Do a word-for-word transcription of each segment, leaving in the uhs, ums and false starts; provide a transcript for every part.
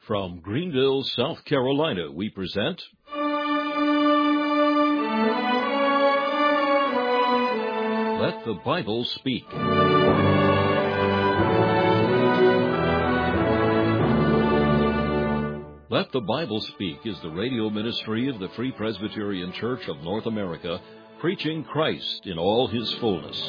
From Greenville, South Carolina, we present Let the Bible Speak. Let the Bible Speak is the radio ministry of the Free Presbyterian Church of North America, preaching Christ in all His fullness.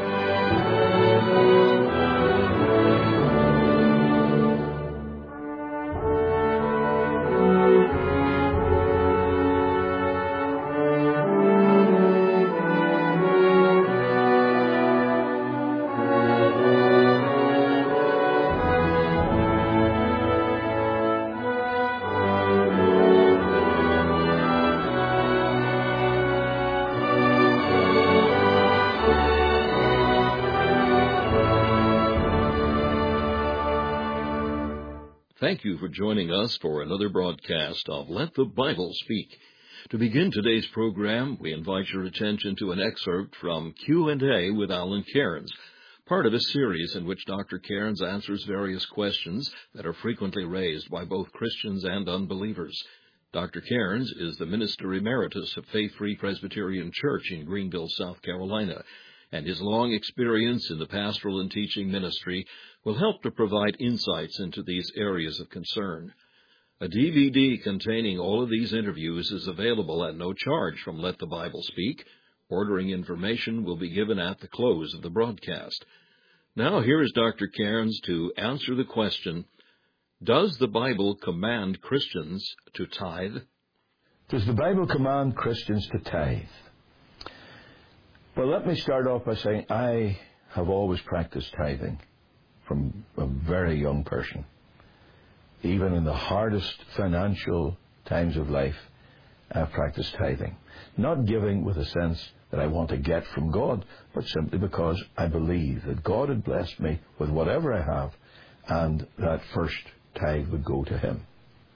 Thank you for joining us for another broadcast of Let the Bible Speak. To begin today's program, we invite your attention to an excerpt from Q and A with Alan Cairns, part of a series in which Doctor Cairns answers various questions that are frequently raised by both Christians and unbelievers. Doctor Cairns is the Minister Emeritus of Faith Free Presbyterian Church in Greenville, South Carolina, and his long experience in the pastoral and teaching ministry will help to provide insights into these areas of concern. A D V D containing all of these interviews is available at no charge from Let the Bible Speak. Ordering information will be given at the close of the broadcast. Now here is Doctor Cairns to answer the question, does the Bible command Christians to tithe? Does the Bible command Christians to tithe? Well, let me start off by saying I have always practiced tithing from a very young person. Even in the hardest financial times of life, I've practiced tithing. Not giving with a sense that I want to get from God, but simply because I believe that God had blessed me with whatever I have, and that first tithe would go to Him.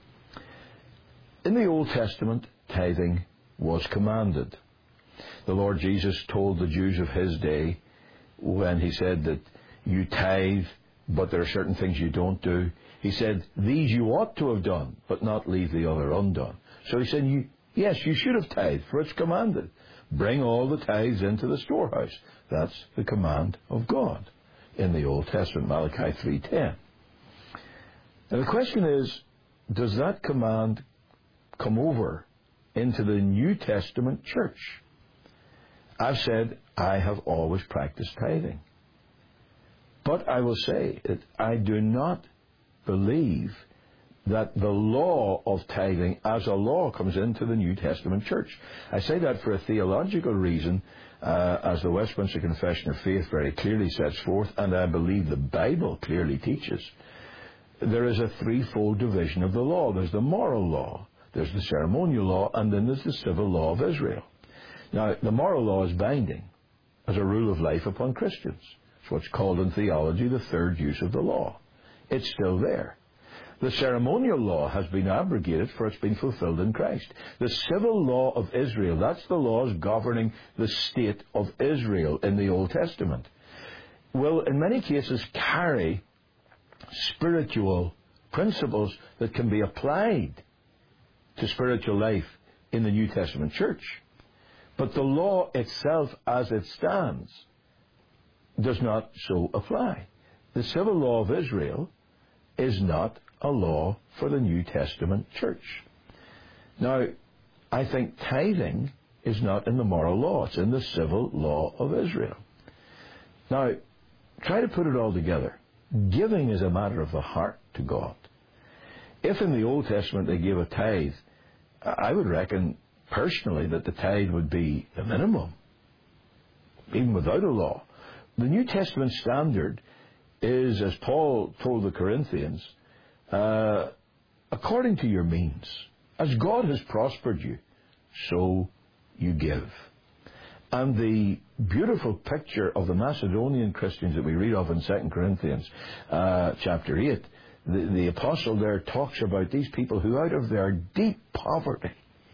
In the Old Testament, tithing was commanded. The Lord Jesus told the Jews of His day, when He said that you tithe, but there are certain things you don't do, He said, these you ought to have done, but not leave the other undone. So He said, you, yes, you should have tithed, for it's commanded. Bring all the tithes into the storehouse. That's the command of God in the Old Testament, Malachi three ten. Now the question is, does that command come over into the New Testament church? I've said I have always practiced tithing. But I will say that I do not believe that the law of tithing as a law comes into the New Testament church. I say that for a theological reason, uh, as the Westminster Confession of Faith very clearly sets forth, and I believe the Bible clearly teaches. There is a threefold division of the law. There's the moral law, there's the ceremonial law, and then there's the civil law of Israel. Now, the moral law is binding as a rule of life upon Christians. It's what's called in theology the third use of the law. It's still there. The ceremonial law has been abrogated, for it's been fulfilled in Christ. The civil law of Israel, that's the laws governing the state of Israel in the Old Testament, will in many cases carry spiritual principles that can be applied to spiritual life in the New Testament church. But the law itself, as it stands, does not so apply. The civil law of Israel is not a law for the New Testament church. Now, I think tithing is not in the moral law. It's in the civil law of Israel. Now, try to put it all together. Giving is a matter of the heart to God. If in the Old Testament they gave a tithe, I would reckon personally that the tithe would be the minimum, even without a law. The New Testament standard is, as Paul told the Corinthians, uh, according to your means. As God has prospered you, so you give. And the beautiful picture of the Macedonian Christians that we read of in Second Corinthians uh, chapter eight, the, the apostle there talks about these people who out of their deep poverty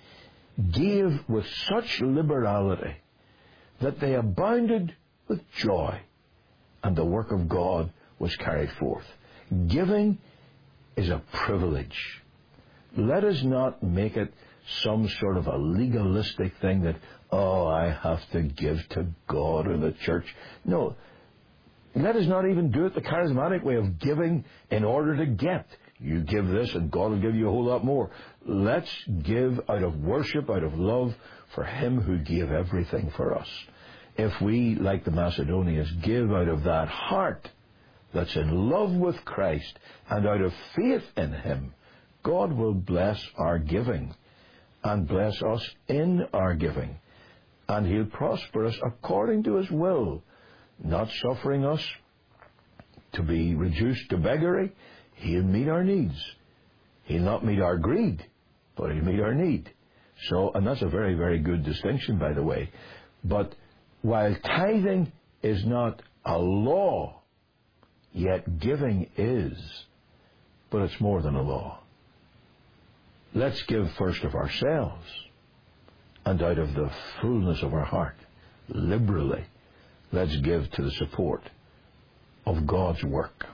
gave with such liberality that they abounded with joy, and the work of God was carried forth. Giving is a privilege. Let us not make it some sort of a legalistic thing that, oh, I have to give to God or the church. No. Let us not even do it the charismatic way of giving in order to get. You give this and God will give you a whole lot more. Let's give out of worship, out of love for Him who gave everything for us. If we, like the Macedonians, give out of that heart that's in love with Christ and out of faith in Him, God will bless our giving and bless us in our giving. And He'll prosper us according to His will, not suffering us to be reduced to beggary. He'll meet our needs. He'll not meet our greed, but He'll meet our need. So, and that's a very, very good distinction, by the way. But while tithing is not a law, yet giving is. But it's more than a law. Let's give first of ourselves and out of the fullness of our heart, liberally. Let's give to the support of God's work.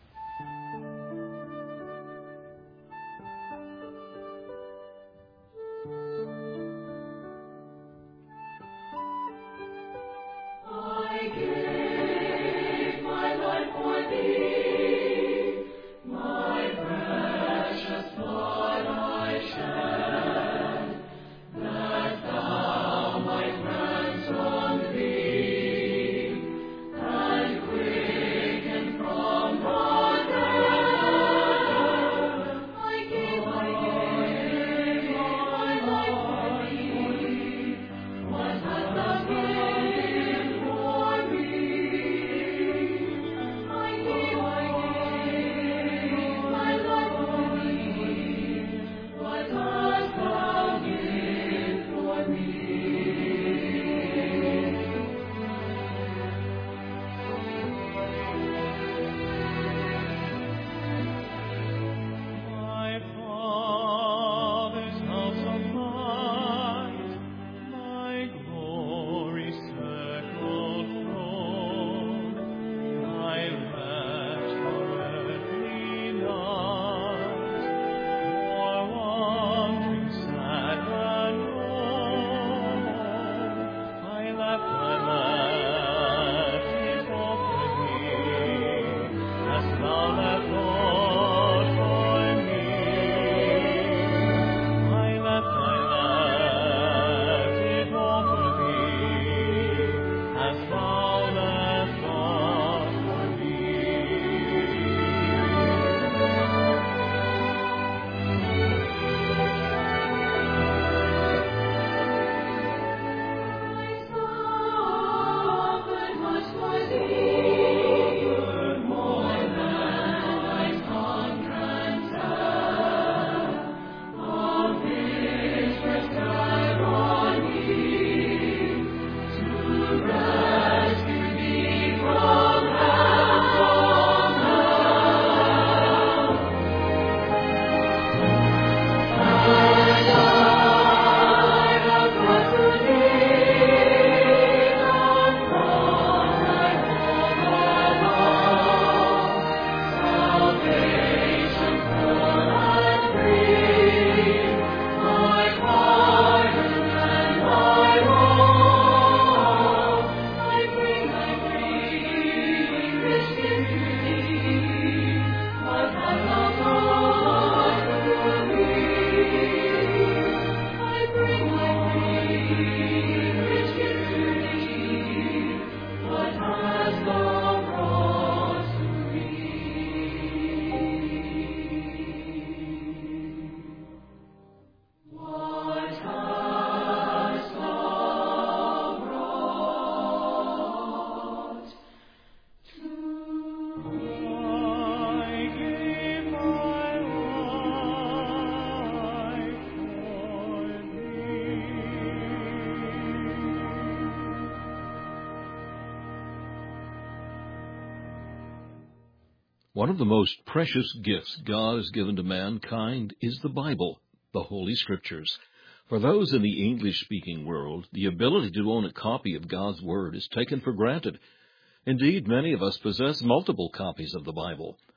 One of the most precious gifts God has given to mankind is the Bible, the Holy Scriptures. For those in the English-speaking world, the ability to own a copy of God's Word is taken for granted. Indeed, many of us possess multiple copies of the Bible.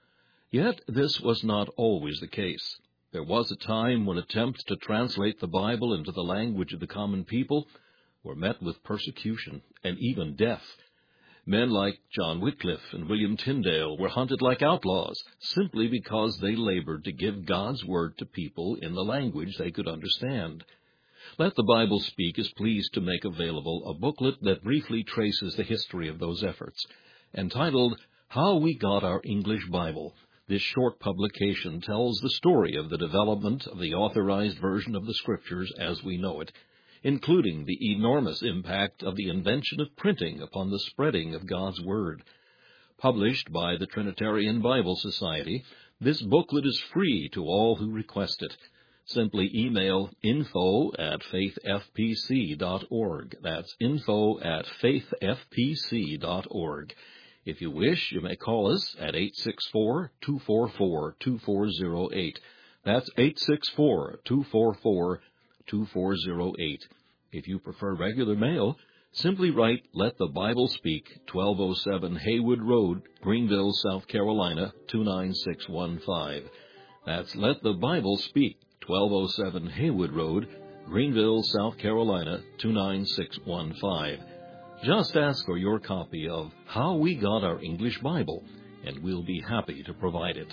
Yet this was not always the case. There was a time when attempts to translate the Bible into the language of the common people were met with persecution and even death. Men like John Wycliffe and William Tyndale were hunted like outlaws simply because they labored to give God's Word to people in the language they could understand. Let the Bible Speak is pleased to make available a booklet that briefly traces the history of those efforts. Entitled, How We Got Our English Bible, this short publication tells the story of the development of the authorized version of the Scriptures as we know it, including the enormous impact of the invention of printing upon the spreading of God's Word. Published by the Trinitarian Bible Society, this booklet is free to all who request it. Simply email info at faithfpc dot org. That's info at faithfpc dot org. If you wish, you may call us at eight six four, two four four, two four zero eight. That's eight six four, two four four, two four zero eight. If you prefer regular mail, simply write Let the Bible Speak, twelve oh seven Haywood Road, Greenville, South Carolina, two nine six one five. That's Let the Bible Speak, twelve oh seven Haywood Road, Greenville, South Carolina, two nine six one five. Just ask for your copy of How We Got Our English Bible, and we'll be happy to provide it.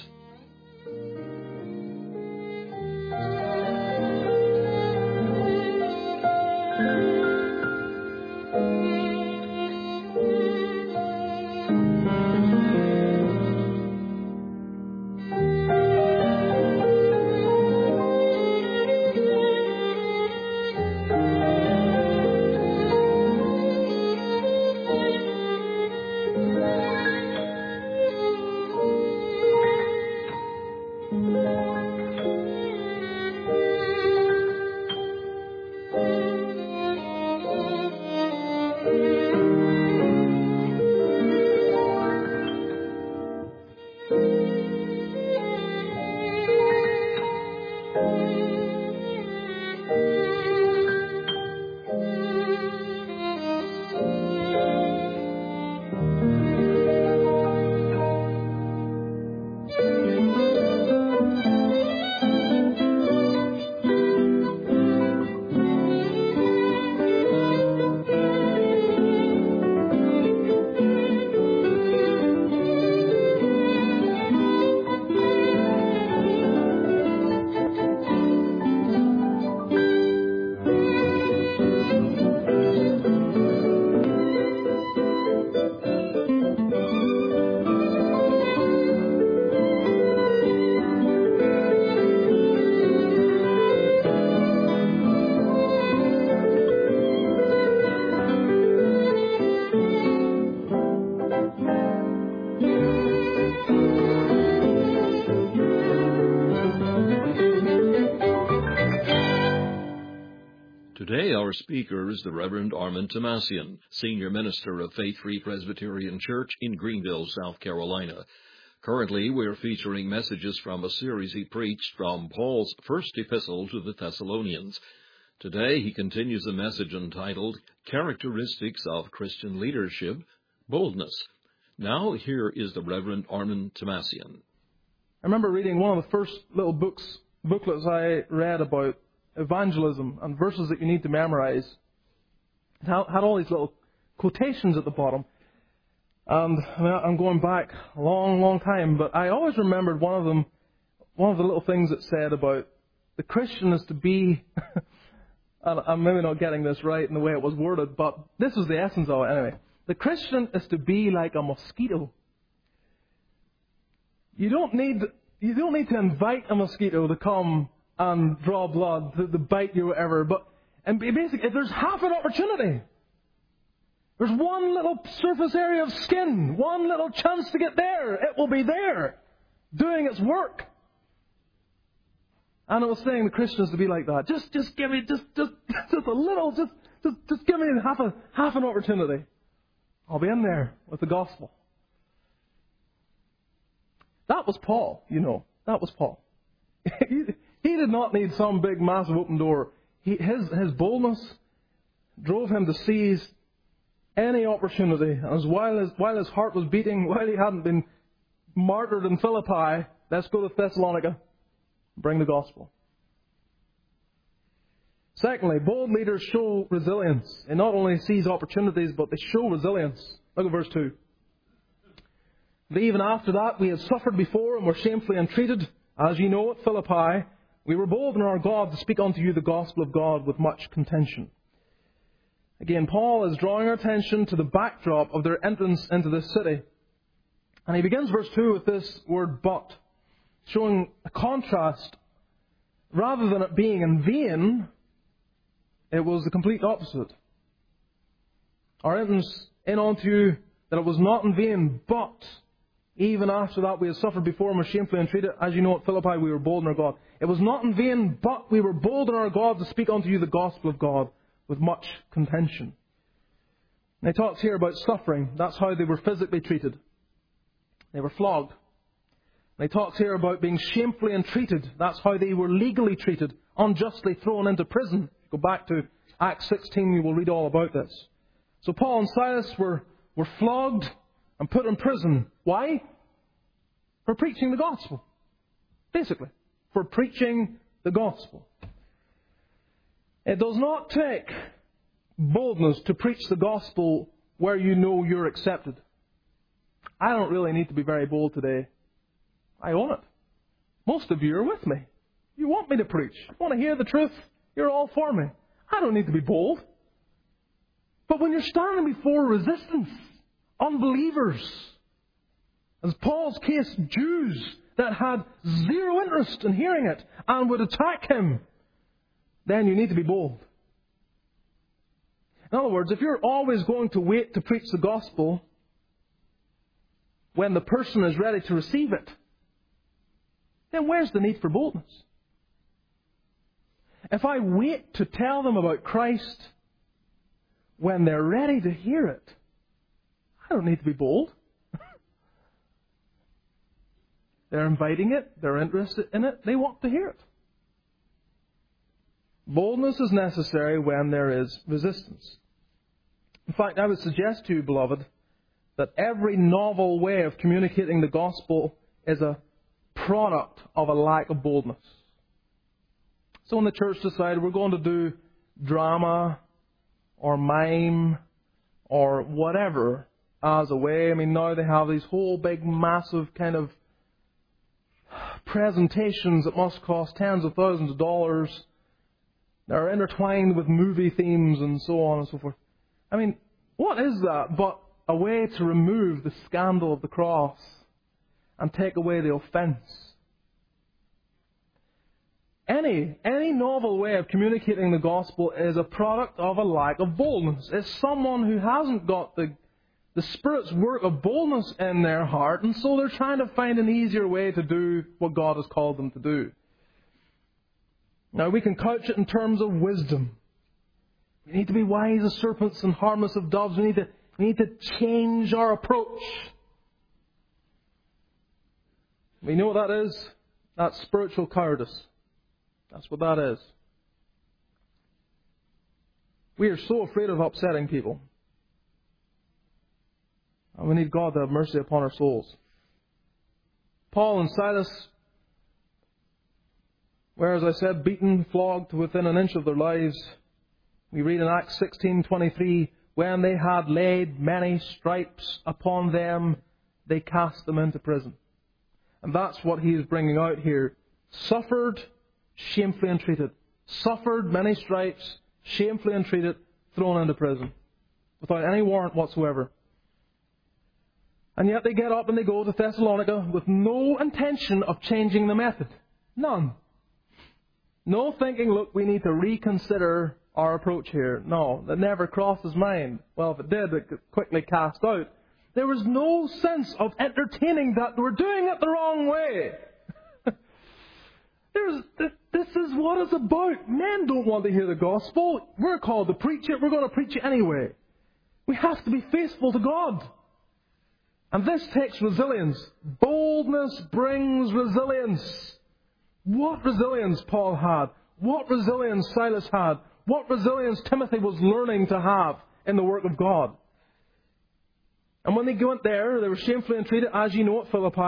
Today our speaker is the Reverend Armand Tomasian, Senior Minister of Faith Free Presbyterian Church in Greenville, South Carolina. Currently, we're featuring messages from a series he preached from Paul's first epistle to the Thessalonians. Today, he continues a message entitled, Characteristics of Christian Leadership, Boldness. Now, here is the Reverend Armand Tomasian. I remember reading one of the first little books, booklets I read about evangelism and verses that you need to memorize. It had all these little quotations at the bottom. And I mean, I'm going back a long, long time, but I always remembered one of them, one of the little things that said about the Christian is to be, and I'm maybe not getting this right in the way it was worded, but this is the essence of it anyway. The Christian is to be like a mosquito. You don't need, you don't need to invite a mosquito to come and draw blood, to, to bite you or whatever, but, and basically, if there's half an opportunity, there's one little surface area of skin, one little chance to get there, it will be there, doing its work. And I was saying the Christians to be like that. Just, just give me, just, just, just a little, just, just, just give me half a, half an opportunity. I'll be in there with the gospel. That was Paul, you know. That was Paul. he, he did not need some big, massive open door. He, his, his boldness drove him to seize any opportunity. And as while his, while his heart was beating, while he hadn't been martyred in Philippi, let's go to Thessalonica, bring the gospel. Secondly, bold leaders show resilience. They not only seize opportunities, but they show resilience. Look at verse two. But even after that, we had suffered before and were shamefully entreated. As ye know at Philippi, we were bold in our God to speak unto you the gospel of God with much contention. Again, Paul is drawing our attention to the backdrop of their entrance into this city. And he begins verse two with this word but, showing a contrast. Rather than it being in vain, it was the complete opposite. Our entrance in unto you, that it was not in vain, but even after that we had suffered before and were shamefully entreated. As you know, at Philippi we were bold in our God. It was not in vain, but we were bold in our God to speak unto you the gospel of God with much contention. And he talks here about suffering. That's how they were physically treated. They were flogged. And he talks here about being shamefully entreated. That's how they were legally treated, unjustly thrown into prison. Go back to Acts sixteen, you will read all about this. So Paul and Silas were, were flogged and put in prison. Why? For preaching the gospel. Basically, for preaching the gospel. It does not take boldness to preach the gospel where you know you're accepted. I don't really need to be very bold today. I own it. Most of you are with me. You want me to preach. You want to hear the truth. You're all for me. I don't need to be bold. But when you're standing before resistance, unbelievers, as Paul's case, Jews that had zero interest in hearing it and would attack him, then you need to be bold. In other words, if you're always going to wait to preach the gospel when the person is ready to receive it, then where's the need for boldness? If I wait to tell them about Christ when they're ready to hear it, I don't need to be bold. They're inviting it. They're interested in it. They want to hear it. Boldness is necessary when there is resistance. In fact, I would suggest to you, beloved, that every novel way of communicating the gospel is a product of a lack of boldness. So when the church decided we're going to do drama or mime or whatever as a way, I mean, now they have these whole big, massive kind of presentations that must cost tens of thousands of dollars. They're intertwined with movie themes and so on and so forth. I mean, what is that but a way to remove the scandal of the cross and take away the offence? Any, any novel way of communicating the gospel is a product of a lack of boldness. It's someone who hasn't got the, the Spirit's work of boldness in their heart, and so they're trying to find an easier way to do what God has called them to do. Now, we can couch it in terms of wisdom. We need to be wise as serpents and harmless as doves. We need to, we need to change our approach. We know what that is. That's spiritual cowardice. That's what that is. We are so afraid of upsetting people. And we need God to have mercy upon our souls. Paul and Silas, where, as I said, beaten, flogged to within an inch of their lives, we read in Acts sixteen twenty-three, when they had laid many stripes upon them, they cast them into prison. And that's what he is bringing out here. Suffered, shamefully entreated. Suffered many stripes, shamefully entreated, thrown into prison. Without any warrant whatsoever. And yet they get up and they go to Thessalonica with no intention of changing the method. None. No thinking, look, we need to reconsider our approach here. No, that never crossed his mind. Well, if it did, it could quickly cast out. There was no sense of entertaining that we're doing it the wrong way. There's, this is what it's about. Men don't want to hear the gospel. We're called to preach it. We're going to preach it anyway. We have to be faithful to God. And this takes resilience. Boldness brings resilience. What resilience Paul had. What resilience Silas had. What resilience Timothy was learning to have in the work of God. And when they went there, they were shamefully entreated, as you know at Philippi.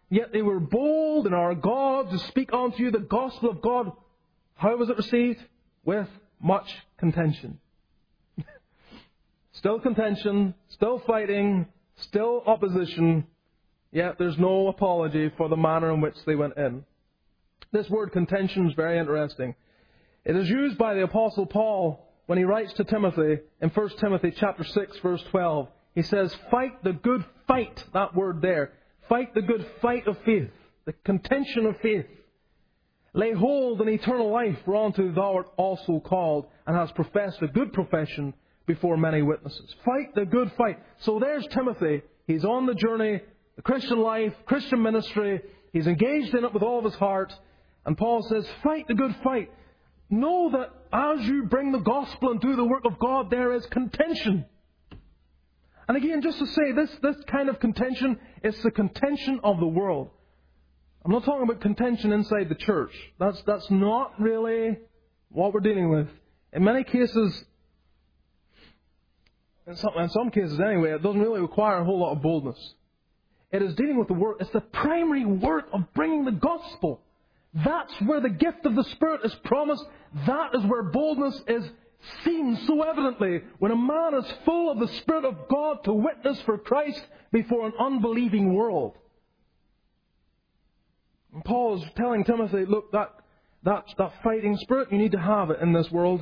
Yet they were bold in our God to speak unto you the gospel of God. How was it received? With much contention. Still contention, still fighting, still opposition, yet there's no apology for the manner in which they went in. This word contention is very interesting. It is used by the Apostle Paul when he writes to Timothy in First Timothy chapter six, verse twelve. He says, fight the good fight, that word there. Fight the good fight of faith, the contention of faith. Lay hold on eternal life, whereunto thou art also called, and hast professed a good profession before many witnesses. Fight the good fight. So there's Timothy. He's on the journey, the Christian life, Christian ministry. He's engaged in it with all of his heart. And Paul says, fight the good fight. Know that as you bring the gospel and do the work of God, there is contention. And again, just to say, this, this kind of contention is the contention of the world. I'm not talking about contention inside the church. That's, that's not really what we're dealing with. In many cases, in some, in some cases anyway, it doesn't really require a whole lot of boldness. It is dealing with the work. It's the primary work of bringing the gospel. That's where the gift of the Spirit is promised. That is where boldness is seen so evidently. When a man is full of the Spirit of God to witness for Christ before an unbelieving world. And Paul is telling Timothy, look, that, that, that fighting spirit, you need to have it in this world.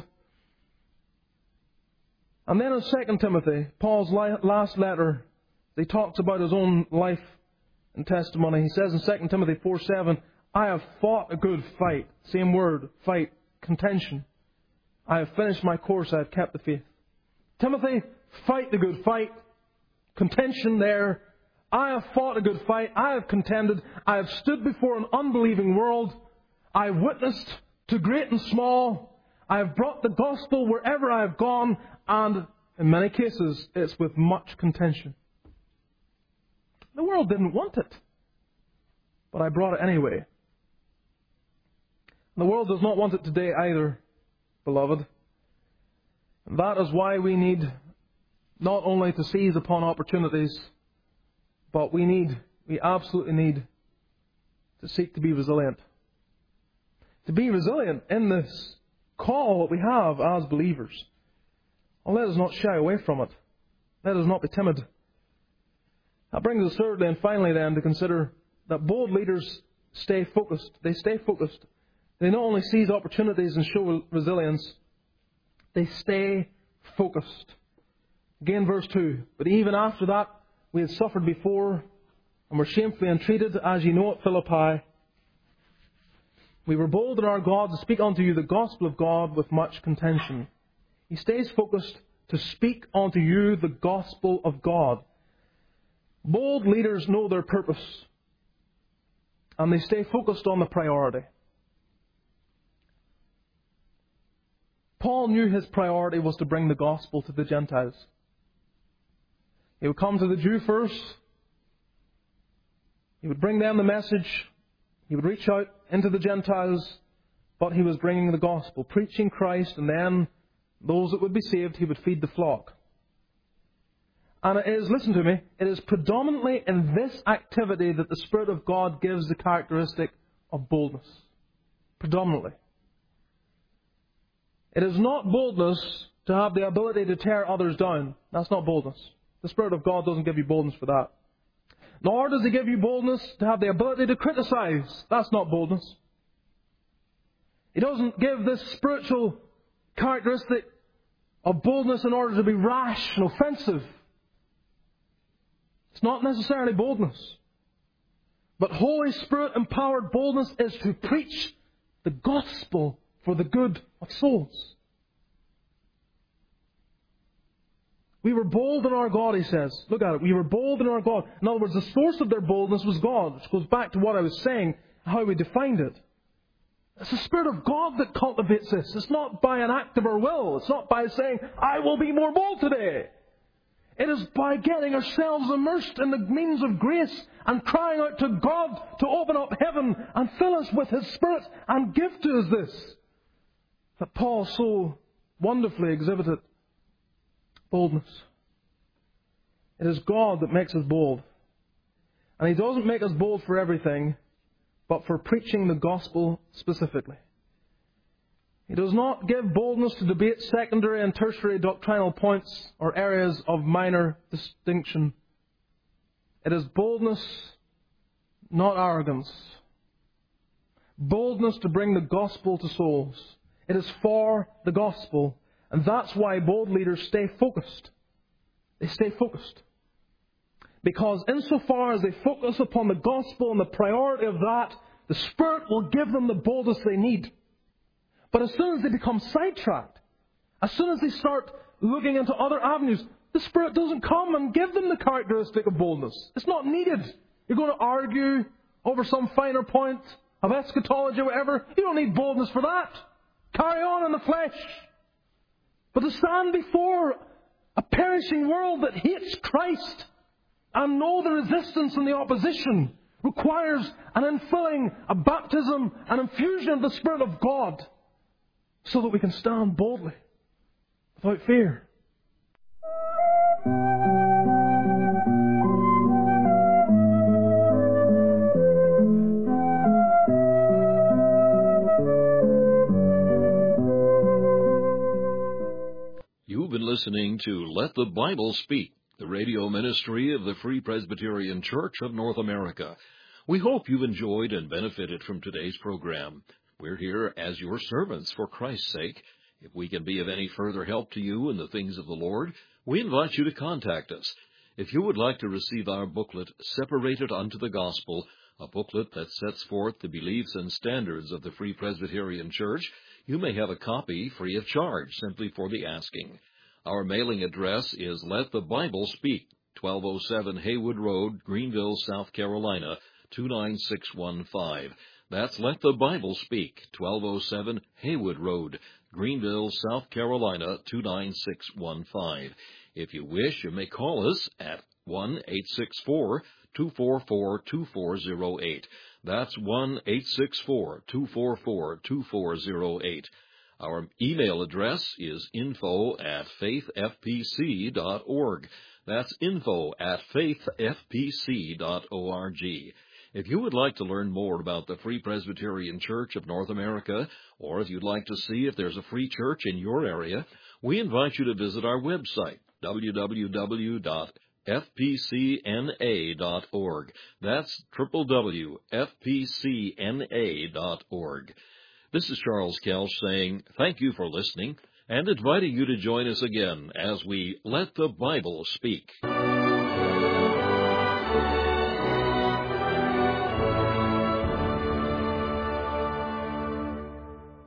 And then in Second Timothy, Paul's last letter, he talks about his own life and testimony. He says in Second Timothy four seven, I have fought a good fight. Same word, fight, contention. I have finished my course, I have kept the faith. Timothy, fight the good fight. Contention there. I have fought a good fight. I have contended. I have stood before an unbelieving world. I have witnessed to great and small. I have brought the gospel wherever I have gone. And in many cases, it's with much contention. The world didn't want it. But I brought it anyway. The world does not want it today either, beloved. And that is why we need not only to seize upon opportunities, but we need, we absolutely need to seek to be resilient. To be resilient in this call that we have as believers. Well, let us not shy away from it. Let us not be timid. That brings us thirdly and finally then to consider that bold leaders stay focused. They stay focused. They not only seize opportunities and show resilience, they stay focused. Again, verse two. But even after that, we had suffered before and were shamefully entreated, as ye know at Philippi. We were bold in our God to speak unto you the gospel of God with much contention. He stays focused to speak unto you the gospel of God. Bold leaders know their purpose. And they stay focused on the priority. Paul knew his priority was to bring the gospel to the Gentiles. He would come to the Jew first. He would bring them the message. He would reach out into the Gentiles. But he was bringing the gospel, preaching Christ, and then those that would be saved, he would feed the flock. And it is, listen to me, it is predominantly in this activity that the Spirit of God gives the characteristic of boldness. Predominantly. It is not boldness to have the ability to tear others down. That's not boldness. The Spirit of God doesn't give you boldness for that. Nor does He give you boldness to have the ability to criticize. That's not boldness. He doesn't give this spiritual characteristic of boldness in order to be rash and offensive. It's not necessarily boldness. But Holy Spirit empowered boldness is to preach the gospel for the good of souls. We were bold in our God, he says. Look at it. We were bold in our God. In other words, the source of their boldness was God, which goes back to what I was saying, how we defined it. It's the Spirit of God that cultivates this. It's not by an act of our will. It's not by saying, I will be more bold today. It is by getting ourselves immersed in the means of grace and crying out to God to open up heaven and fill us with His Spirit and give to us this, that Paul so wonderfully exhibited boldness. It is God that makes us bold. And He doesn't make us bold for everything, but for preaching the gospel specifically. He does not give boldness to debate secondary and tertiary doctrinal points or areas of minor distinction. It is boldness, not arrogance. Boldness to bring the gospel to souls. It is for the gospel. And that's why bold leaders stay focused. They stay focused. Because insofar as they focus upon the gospel and the priority of that, the Spirit will give them the boldness they need. But as soon as they become sidetracked, as soon as they start looking into other avenues, the Spirit doesn't come and give them the characteristic of boldness. It's not needed. You're going to argue over some finer point of eschatology or whatever. You don't need boldness for that. Carry on in the flesh. But to stand before a perishing world that hates Christ and know the resistance and the opposition requires an infilling, a baptism, an infusion of the Spirit of God so that we can stand boldly without fear. You've been listening to Let the Bible Speak, the radio ministry of the Free Presbyterian Church of North America. We hope you've enjoyed and benefited from today's program. We're here as your servants for Christ's sake. If we can be of any further help to you in the things of the Lord, we invite you to contact us. If you would like to receive our booklet, Separated Unto the Gospel, a booklet that sets forth the beliefs and standards of the Free Presbyterian Church, you may have a copy free of charge, simply for the asking. Our mailing address is Let the Bible Speak, twelve oh seven Haywood Road, Greenville, South Carolina, two nine six one five. That's Let the Bible Speak, twelve oh seven Haywood Road, Greenville, South Carolina, two nine six one five. If you wish, you may call us at one eight six four, two four four, two four zero eight. That's one eight six four, two four four, two four zero eight. Our email address is info at faith f p c dot org. That's info at faith f p c dot org. If you would like to learn more about the Free Presbyterian Church of North America, or if you'd like to see if there's a free church in your area, we invite you to visit our website, w w w dot f p c n a dot org. That's w w w dot f p c n a dot org. This is Charles Kelch saying thank you for listening and inviting you to join us again as we Let the Bible Speak.